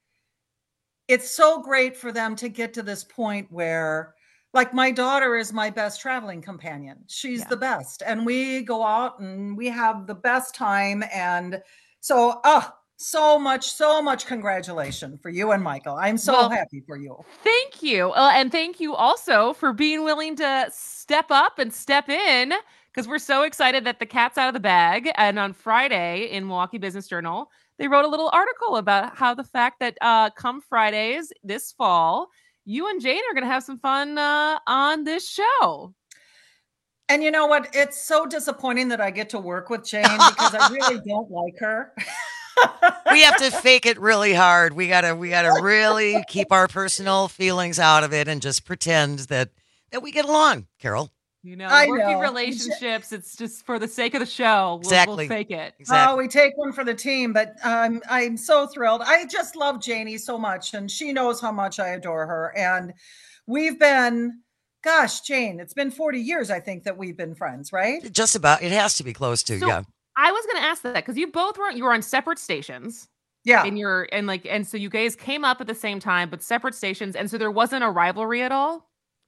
it's so great for them to get to this point where, like, my daughter is my best traveling companion. She's the best. And we go out and we have the best time. And so, so much congratulations for you and Michael. I'm so happy for you. Thank you. And thank you also for being willing to step up and step in, because we're so excited that the cat's out of the bag. And on Friday in Milwaukee Business Journal, they wrote a little article about how the fact that come Fridays this fall, you and Jane are going to have some fun on this show. And you know what? It's so disappointing that I get to work with Jane because I really don't like her. We have to fake it really hard. We gotta really keep our personal feelings out of it and just pretend that we get along, Carol. You know, I working know. relationships, it's just for the sake of the show. Exactly. We'll fake it. Oh, we take one for the team, but I'm so thrilled. I just love Janie so much, and she knows how much I adore her. And we've been, gosh, Jane, it's been 40 years, I think, that we've been friends, right? Just about. It has to be close to, So, yeah. I was going to ask that because you were on separate stations. Yeah. And so you guys came up at the same time, but separate stations. And so there wasn't a rivalry at all?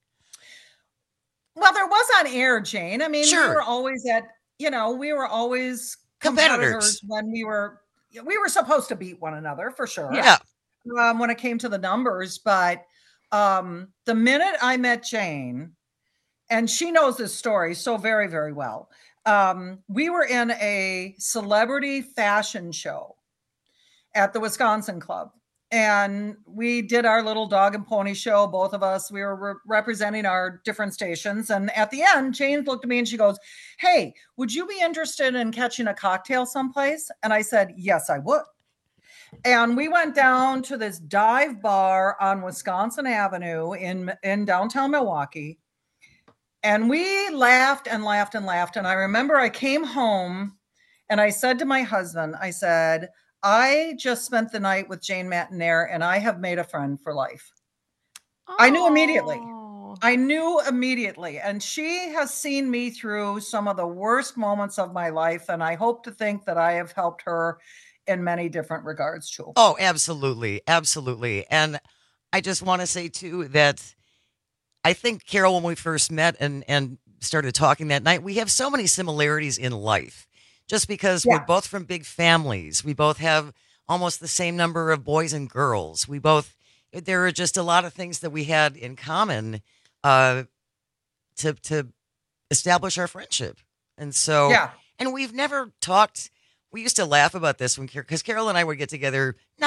Well, there was on air, Jane. I mean, Sure. we were always we were always Competitors. when we were supposed to beat one another for sure. Yeah. When it came to the numbers, but the minute I met Jane, and she knows this story so very, very well. We were in a celebrity fashion show at the Wisconsin Club. And we did our little dog and pony show, both of us. We were representing our different stations. And at the end, Jane looked at me and she goes, "Hey, would you be interested in catching a cocktail someplace?" And I said, "Yes, I would." And we went down to this dive bar on Wisconsin Avenue in downtown Milwaukee. And we laughed and laughed and laughed. And I remember I came home and I said to my husband, I said, "I just spent the night with Jane Matenaer and I have made a friend for life." I knew immediately. And she has seen me through some of the worst moments of my life. And I hope to think that I have helped her in many different regards too. Oh, absolutely. Absolutely. And I just want to say too that I think, Carol, when we first met and started talking that night, we have so many similarities in life. Just because we're both from big families. We both have almost the same number of boys and girls. There are just a lot of things that we had in common to establish our friendship. And so, and we've never talked. We used to laugh about this because Carol and I would get together, not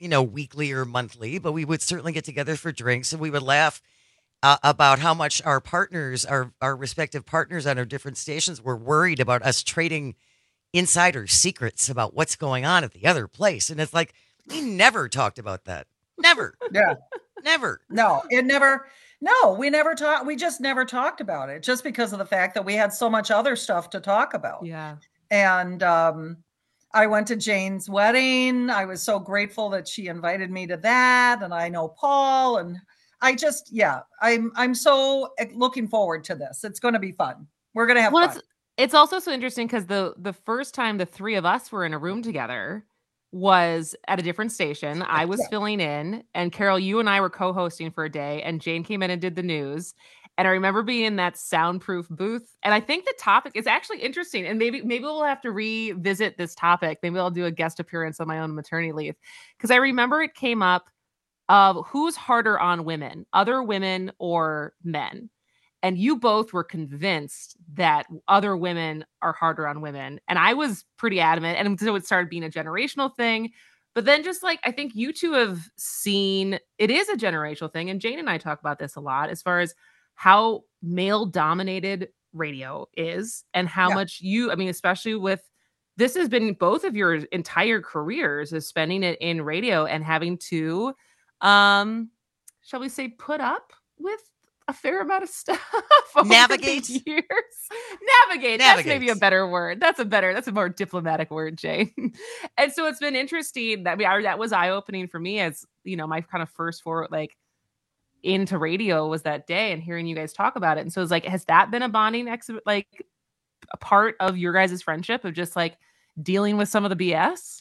weekly or monthly, but we would certainly get together for drinks and we would laugh about how much our partners, our respective partners on our different stations were worried about us trading insider secrets about what's going on at the other place. And it's like, we never talked about that. Never. Yeah. Never. No, we never talked. We just never talked about it just because of the fact that we had so much other stuff to talk about. Yeah. And I went to Jane's wedding. I was so grateful that she invited me to that. And I know Paul, and I'm so looking forward to this. It's going to be fun. We're going to have fun. It's also so interesting because the first time the three of us were in a room together was at a different station. I was filling in, and Carol, you and I were co-hosting for a day, and Jane came in and did the news. And I remember being in that soundproof booth. And I think the topic is actually interesting. And maybe we'll have to revisit this topic. Maybe I'll do a guest appearance on my own maternity leave. Because I remember it came up of who's harder on women, other women or men. And you both were convinced that other women are harder on women. And I was pretty adamant. And so it started being a generational thing. But then just like, I think you two have seen, it is a generational thing. And Jane and I talk about this a lot as far as how male dominated radio is and how much especially with, this has been both of your entire careers is spending it in radio and having to, shall we say, put up with a fair amount of stuff. Navigate. Years. Navigate. That's maybe a better word. That's a more diplomatic word, Jane. And so it's been interesting that that was eye-opening for me as, my kind of first forward, like, into radio was that day and hearing you guys talk about it. And so it's like, has that been a bonding like a part of your guys' friendship of just like dealing with some of the BS?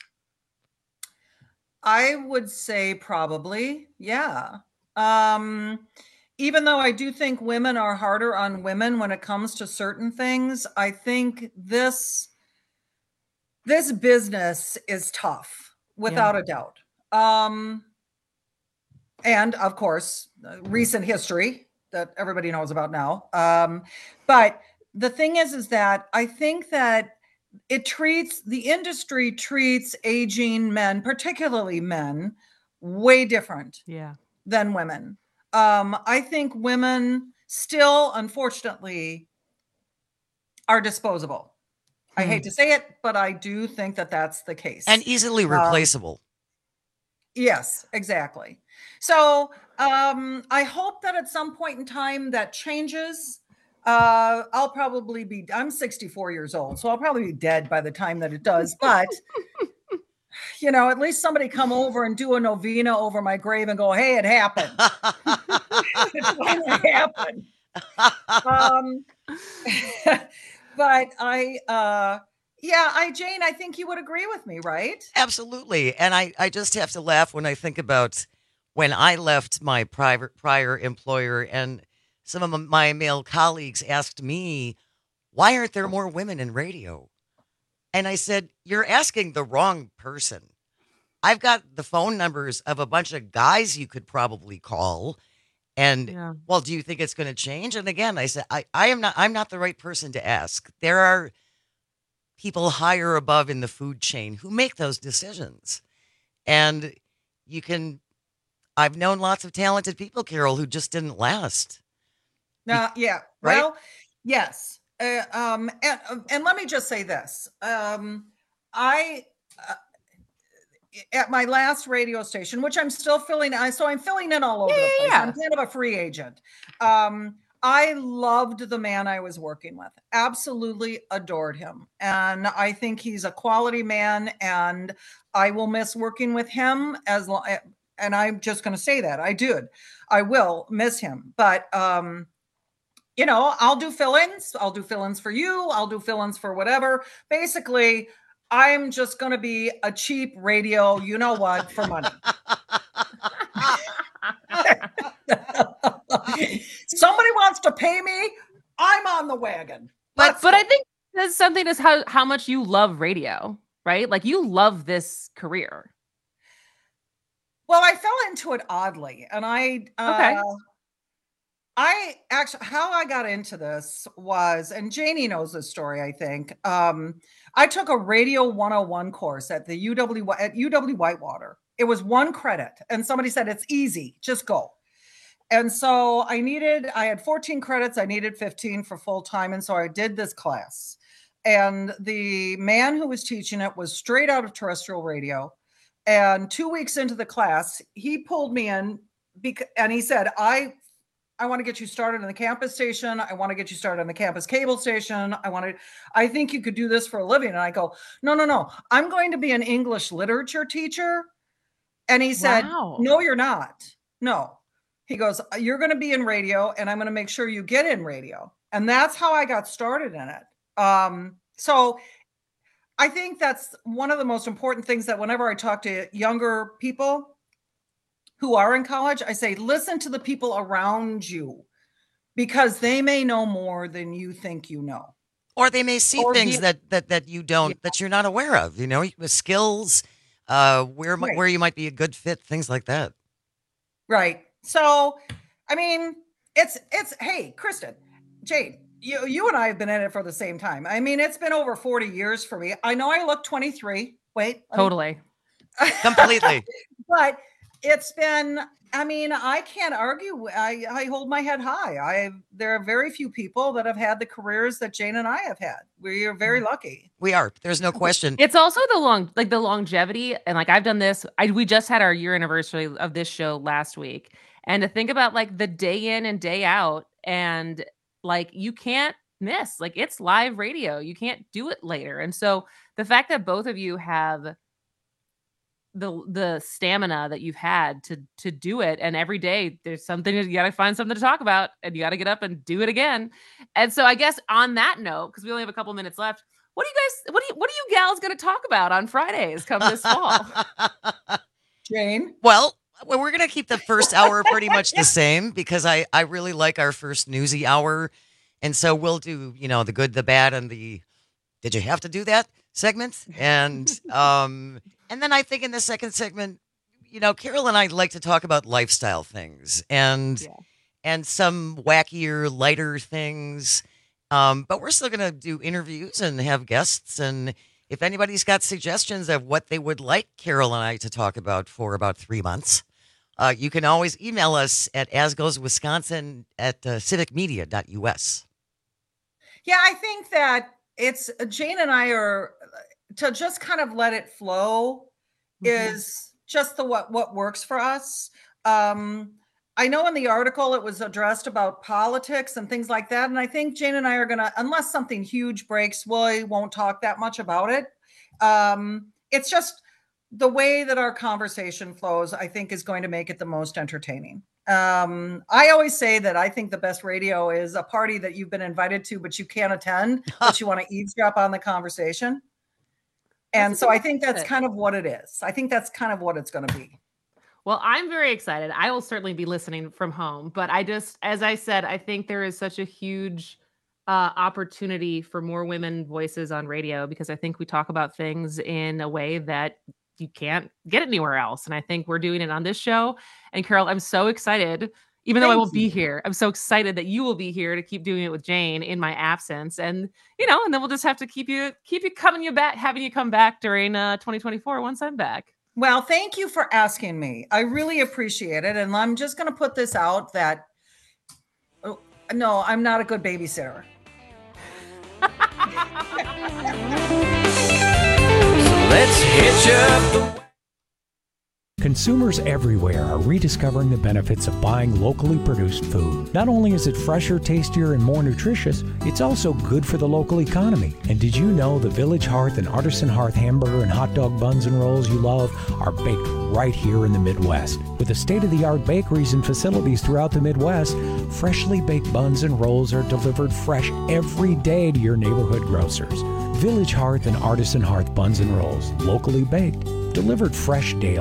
I would say probably, yeah. Even though I do think women are harder on women when it comes to certain things, I think this business is tough, without a doubt. And of course, recent history that everybody knows about now. But the thing is that I think that the industry treats aging men, particularly men, way different than women. I think women still, unfortunately, are disposable. I hate to say it, but I do think that that's the case. And easily replaceable. Yes, exactly. So I hope that at some point in time that changes. I'm 64 years old, so I'll probably be dead by the time that it does. But, at least somebody come over and do a novena over my grave and go, hey, it happened. It finally happened. But Jane, I think you would agree with me, right? Absolutely. And I just have to laugh when I think about when I left my prior employer and some of my male colleagues asked me, why aren't there more women in radio? And I said, you're asking the wrong person. I've got the phone numbers of a bunch of guys you could probably call. And, well, do you think it's going to change? And again, I said, I'm not the right person to ask. There are people higher above in the food chain who make those decisions. And I've known lots of talented people, Carol, who just didn't last. Yeah. Right? Well, yes. And let me just say this. I at my last radio station, which I'm still filling, so I'm filling in all over the place. I'm kind of a free agent. I loved the man I was working with. Absolutely adored him. And I think he's a quality man, and I will miss working with him and I'm just going to say that I will miss him, but, I'll do fill-ins. I'll do fill-ins for you. I'll do fill-ins for whatever. Basically, I'm just going to be a cheap radio, you know what, for money. Somebody wants to pay me, I'm on the wagon. But I think that's something is how much you love radio, right? Like you love this career. Well, I fell into it oddly, and How I got into this was, and Janie knows this story, I think. I took a Radio 101 course at the UW Whitewater. It was 1 credit, and somebody said, it's easy, just go. And so I had 14 credits. I needed 15 for full time. And so I did this class. And the man who was teaching it was straight out of terrestrial radio. And 2 weeks into the class, he pulled me in and he said, I want to get you started on the campus station. I want to get you started on the campus cable station. I think you could do this for a living. And I go, no. I'm going to be an English literature teacher. And he said, Wow. No, you're not. No. He goes, you're going to be in radio and I'm going to make sure you get in radio. And that's how I got started in it. So I think that's one of the most important things that whenever I talk to younger people who are in college, I say, listen to the people around you because they may know more than you think you know. Or they may see things that you don't, that you're not aware of, the skills, where you might be a good fit, things like that. Right. So, I mean, it's, hey, Kristen, Jade, you and I have been in it for the same time. I mean, it's been over 40 years for me. I know I look 23. Wait. Totally. Completely. But it's been, I mean, I can't argue. I hold my head high. There are very few people that have had the careers that Jane and I have had. We are very lucky. We are. There's no question. It's also the longevity. And like, I've done this. We just had our year anniversary of this show last week. And to think about like the day in and day out, and like, you can't miss, like, it's live radio. You can't do it later. And so the fact that both of you have the stamina that you've had to do it, and every day there's something, you got to find something to talk about and you got to get up and do it again. And so I guess on that note, because we only have a couple minutes left, what are you gals going to talk about on Fridays come this fall? Jane? Well, we're going to keep the first hour pretty much the same because I really like our first newsy hour. And so we'll do, the good, the bad, and the did you have to do that segment? And then I think in the second segment, Carol and I like to talk about lifestyle things and some wackier, lighter things. But we're still going to do interviews and have guests. And if anybody's got suggestions of what they would like Carol and I to talk about for about 3 months, you can always email us at asgoeswisconsin@civicmedia.us. Yeah, I think that it's Jane and I are to just kind of let it flow is just what works for us. I know in the article it was addressed about politics and things like that. And I think Jane and I are going to, unless something huge breaks, we won't talk that much about it. It's just the way that our conversation flows, I think, is going to make it the most entertaining. I always say that I think the best radio is a party that you've been invited to, but you can't attend, but you want to eavesdrop on the conversation. And so I think that's kind of what it is. I think that's kind of what it's going to be. Well, I'm very excited. I will certainly be listening from home, but as I said, I think there is such a huge opportunity for more women voices on radio because I think we talk about things in a way that you can't get anywhere else. And I think we're doing it on this show. And Carol, I'm so excited, even though I won't be here. I'm so excited that you will be here to keep doing it with Jane in my absence. And, and then we'll just have to keep you having you come back during 2024 once I'm back. Well, thank you for asking me. I really appreciate it. And I'm just going to put this out that, no, I'm not a good babysitter. Let's hitch up the... Consumers everywhere are rediscovering the benefits of buying locally produced food. Not only is it fresher, tastier, and more nutritious, it's also good for the local economy. And did you know the Village Hearth and Artisan Hearth hamburger and hot dog buns and rolls you love are baked right here in the Midwest? With the state-of-the-art bakeries and facilities throughout the Midwest, freshly baked buns and rolls are delivered fresh every day to your neighborhood grocers. Village Hearth and Artisan Hearth buns and rolls, locally baked, delivered fresh daily.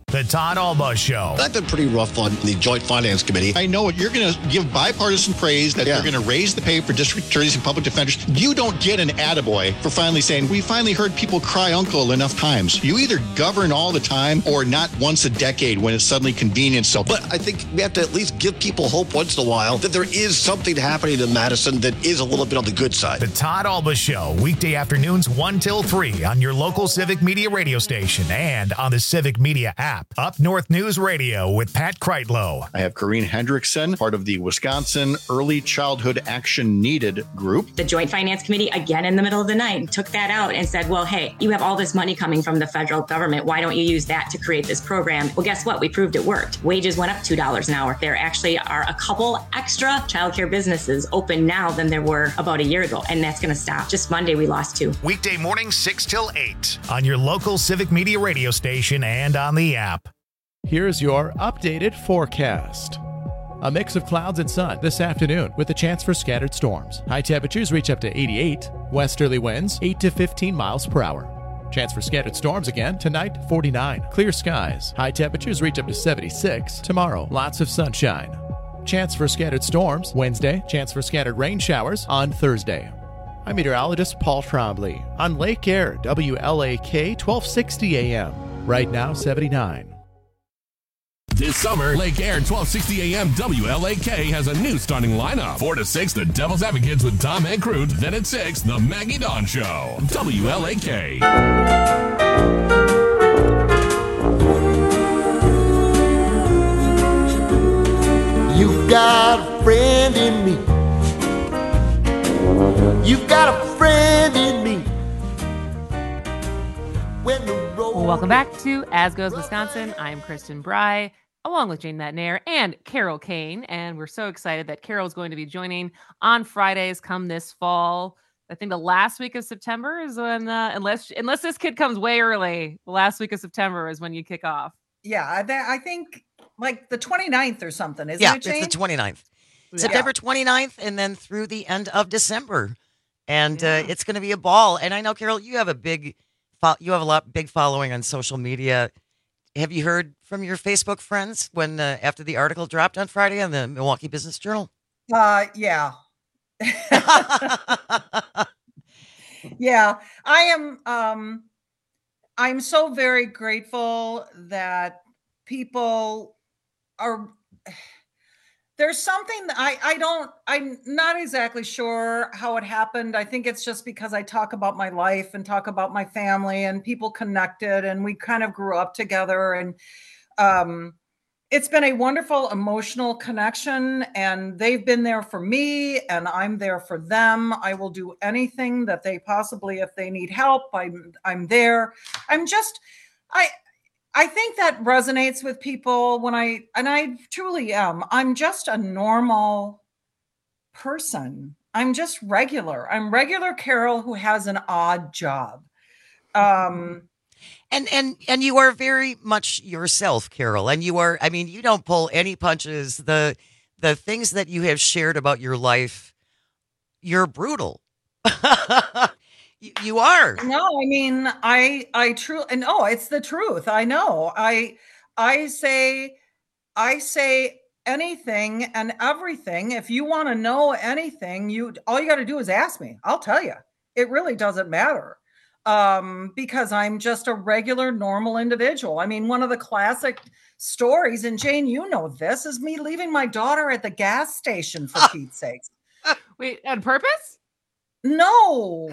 The Todd Alba Show. I've been pretty rough on the Joint Finance Committee. I know you're going to give bipartisan praise that you're going to raise the pay for district attorneys and public defenders. You don't get an attaboy for finally saying, we finally heard people cry uncle enough times. You either govern all the time or not once a decade when it's suddenly convenient. So, but I think we have to at least give people hope once in a while that there is something happening in Madison that is a little bit on the good side. The Todd Alba Show, weekday afternoons 1 till 3 on your local Civic Media radio station and on the Civic Media app. Up North News Radio with Pat Kreitlow. I have Corrine Hendrickson, part of the Wisconsin Early Childhood Action Needed group. The Joint Finance Committee, again in the middle of the night, took that out and said, well, hey, you have all this money coming from the federal government. Why don't you use that to create this program? Well, guess what? We proved it worked. Wages went up $2 an hour. There actually are a couple extra childcare businesses open now than there were about a year ago, and that's going to stop. Just Monday, we lost 2. Weekday mornings 6 till 8 on your local Civic Media radio station and on the app. Here's your updated forecast. A mix of clouds and sun this afternoon with a chance for scattered storms. High temperatures reach up to 88. Westerly winds 8 to 15 miles per hour. Chance for scattered storms again tonight, 49. Clear skies. High temperatures reach up to 76. Tomorrow, lots of sunshine. Chance for scattered storms Wednesday. Chance for scattered rain showers on Thursday. I'm meteorologist Paul Trombley on Lake Air, WLAK 1260 AM. Right now, 79. This summer, Lake Air 1260 AM WLAK has a new starting lineup. 4 to 6, The Devil's Advocates with Tom and Crute. Then at 6, The Maggie Dawn Show. WLAK. You've got a friend in me. You've got a friend in me. When the road Welcome back to As Goes Wisconsin. I'm Kristen Bry, along with Jane Matnair and Carol Kane. And we're so excited that Carol is going to be joining on Fridays come this fall. I think the last week of September is when, unless this kid comes way early, the last week of September is when you kick off. Yeah, I think like the 29th or something, isn't yeah, it, Jane? it's the 29th. Yeah. September 29th and then through the end of December. And it's going to be a ball. And I know, Carol, you have a big following on social media. Have you heard from your Facebook friends when after the article dropped on Friday on the Milwaukee Business Journal? Yeah. Yeah, I am. I'm so very grateful that people are. There's something that I'm not exactly sure how it happened. I think it's just because I talk about my life and talk about my family and people connected and we kind of grew up together. And it's been a wonderful emotional connection and they've been there for me and I'm there for them. I will do anything that they possibly, if they need help, I'm there. I think that resonates with people and I truly am. I'm just a normal person. I'm just regular. I'm regular Carol who has an odd job. And you are very much yourself, Carol. And you are, I mean, you don't pull any punches. The things that you have shared about your life, you're brutal. You are. No, I mean, I truly, no, it's the truth. I know. I say anything and everything. If you want to know anything, all you got to do is ask me. I'll tell you. It really doesn't matter. Because I'm just a regular, normal individual. I mean, one of the classic stories, and Jane, you know this, is me leaving my daughter at the gas station, for Pete's sakes. Wait, on purpose? No.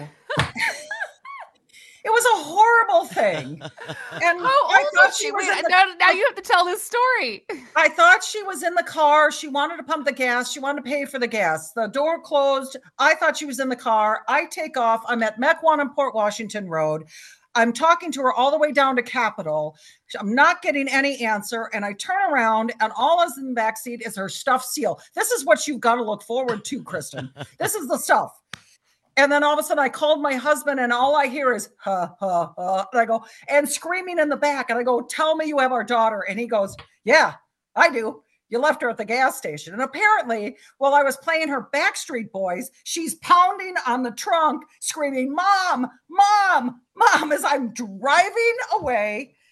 It was a horrible thing. And I thought she was now you have to tell this story. I thought she was in the car. She wanted to pump the gas. She wanted to pay for the gas. The door closed. I thought she was in the car. I take off. I'm at Mequon and Port Washington Road. I'm talking to her all the way down to Capitol. I'm not getting any answer. And I turn around and all that's in the backseat is her stuffed seal. This is what you've got to look forward to, Kristen. This is the stuff. And then all of a sudden I called my husband and all I hear is, ha, ha, ha. And I go, and screaming in the back. And I go, tell me you have our daughter. And he goes, yeah, I do. You left her at the gas station. And apparently while I was playing her Backstreet Boys, she's pounding on the trunk, screaming, Mom, Mom, Mom, as I'm driving away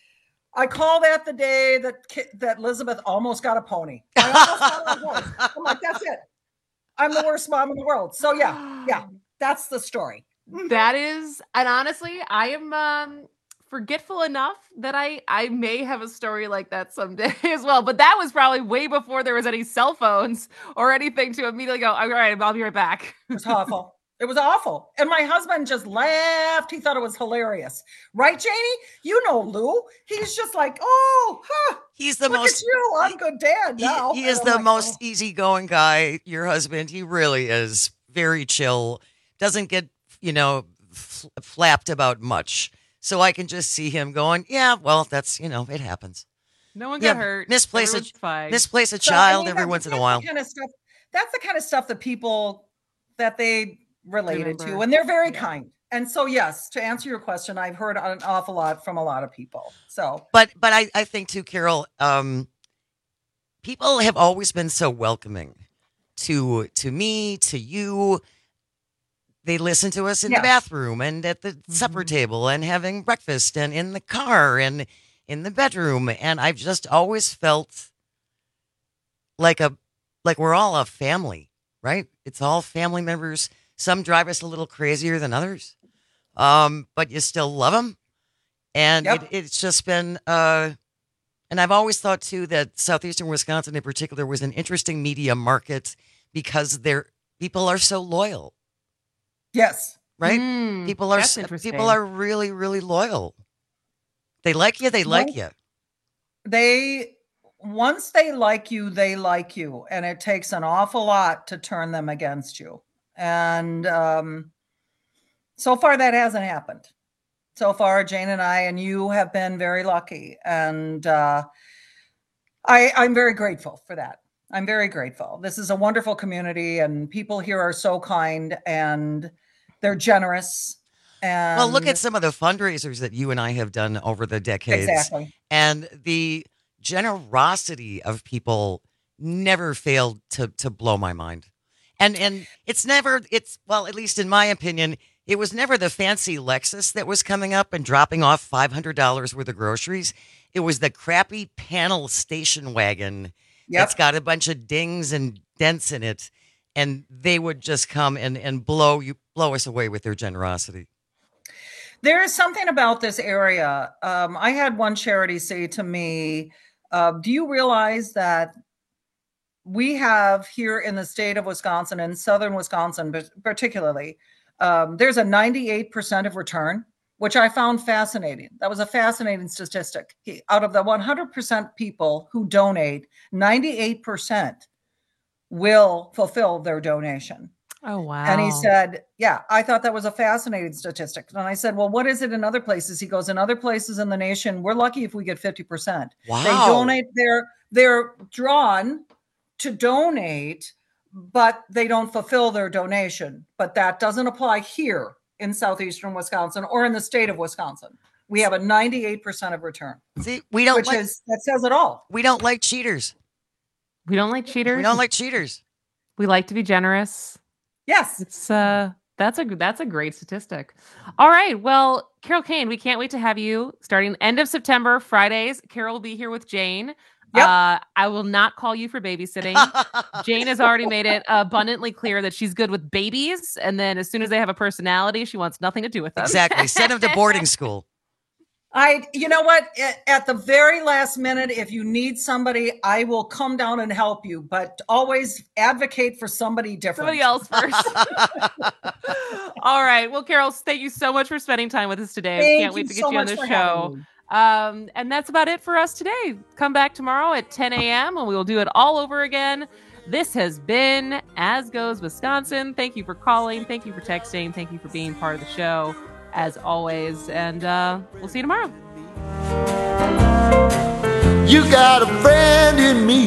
I call that the day that Elizabeth almost got a pony. I almost got a horse. I'm like, that's it. I'm the worst mom in the world. So yeah, that's the story. That is, and honestly, I am forgetful enough that I may have a story like that someday as well. But that was probably way before there was any cell phones or anything to immediately go, all right, I'll be right back. It was awful. It was awful. And my husband just laughed. He thought it was hilarious. Right, Janie? You know Lou. He's just like, oh, huh. He's the Look most. At you. I'm good dad now. He is the most easygoing guy, your husband. He really is very chill. Doesn't get, flapped about much. So I can just see him going, yeah, well, that's, it happens. No one got hurt. Misplace a child every once in a while. That's the kind of stuff that people that they related to, and they're very kind. And so, yes, to answer your question, I've heard an awful lot from a lot of people. So, but I think too, Carol, people have always been so welcoming to me, to you. They listen to us in the bathroom and at the supper table and having breakfast and in the car and in the bedroom. And I've just always felt like we're all a family, right? It's all family members. Some drive us a little crazier than others, but you still love them. And it's just been, and I've always thought too that Southeastern Wisconsin in particular was an interesting media market because people are so loyal. Yes. Right? People are really, really loyal. They like you. They like you. Once they like you, and it takes an awful lot to turn them against you. And so far that hasn't happened. So far, Jane and I and you have been very lucky. And I'm very grateful for that. I'm very grateful. This is a wonderful community and people here are so kind and they're generous. And well, look at some of the fundraisers that you and I have done over the decades. Exactly. And the generosity of people never failed to blow my mind. And well, at least in my opinion, it was never the fancy Lexus that was coming up and dropping off $500 worth of groceries. It was the crappy panel station wagon that's got a bunch of dings and dents in it. And they would just come and blow us away with their generosity. There is something about this area. I had one charity say to me, do you realize that we have here in the state of Wisconsin and southern Wisconsin, particularly, there's a 98% of return, which I found fascinating. That was a fascinating statistic. Out of the 100% people who donate, 98% will fulfill their donation. Oh, wow. And he said, yeah, I thought that was a fascinating statistic. And I said, well, what is it in other places? He goes, in other places in the nation, we're lucky if we get 50%. Wow. They donate, they're drawn to donate, but they don't fulfill their donation. But that doesn't apply here in southeastern Wisconsin or in the state of Wisconsin. We have a 98% of return. See, that says it all. We don't like cheaters. We don't like cheaters. We don't like cheaters. We like to be generous. Yes. It's that's a great statistic. All right. Well, Carol Kane, we can't wait to have you starting end of September, Fridays. Carol will be here with Jane. Yep. I will not call you for babysitting. Jane has already made it abundantly clear that she's good with babies. And then as soon as they have a personality, she wants nothing to do with them. Exactly. Send them to boarding school. You know what? At the very last minute, if you need somebody, I will come down and help you, but always advocate for somebody different. Somebody else first. All right. Well, Carol, thank you so much for spending time with us today. I can't wait to get you on the show. And that's about it for us today. Come back tomorrow at 10 a.m. and we will do it all over again. This has been As Goes Wisconsin. Thank you for calling. Thank you for texting. Thank you for being part of the show, as always. And we'll see you tomorrow. You got a friend in me.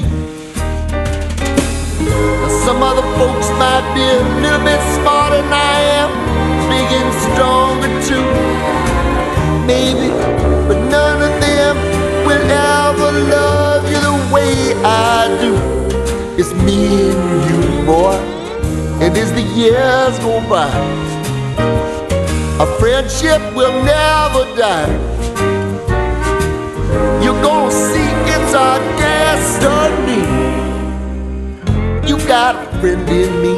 Some other folks might be a little bit smarter than I am, big and stronger too, maybe, but none of them will ever love you the way I do. It's me and you, boy, and as the years go by, a friendship will never die. friend in me.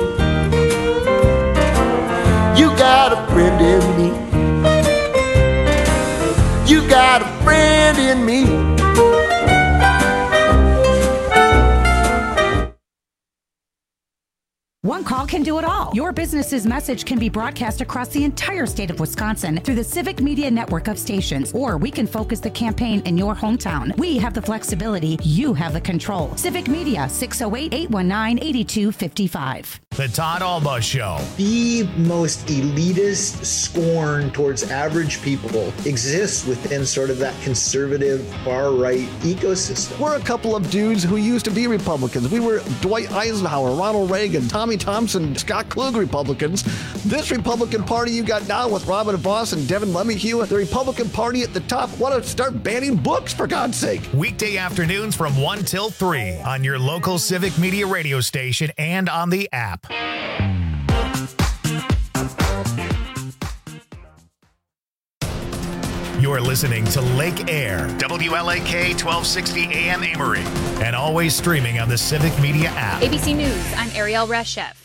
You got a friend in me. You got a friend in me. One call can do it all. Your business's message can be broadcast across the entire state of Wisconsin through the Civic Media network of stations, or we can focus the campaign in your hometown. We have the flexibility. You have the control. Civic Media, 608-819-8255. The Todd Alba Show. The most elitist scorn towards average people exists within sort of that conservative far-right ecosystem. We're a couple of dudes who used to be Republicans. We were Dwight Eisenhower, Ronald Reagan, Tommy Thompson, Scott Klug Republicans. This Republican Party you got now with Robin Vos and Devin LeMahieu, the Republican Party at the top, want to start banning books, for God's sake. Weekday afternoons from 1 till 3 on your local Civic Media radio station and on the app. You're listening to Lake Air, WLAK 1260 AM Amory, and always streaming on the Civic Media app. ABC News, I'm Ariel Reshef.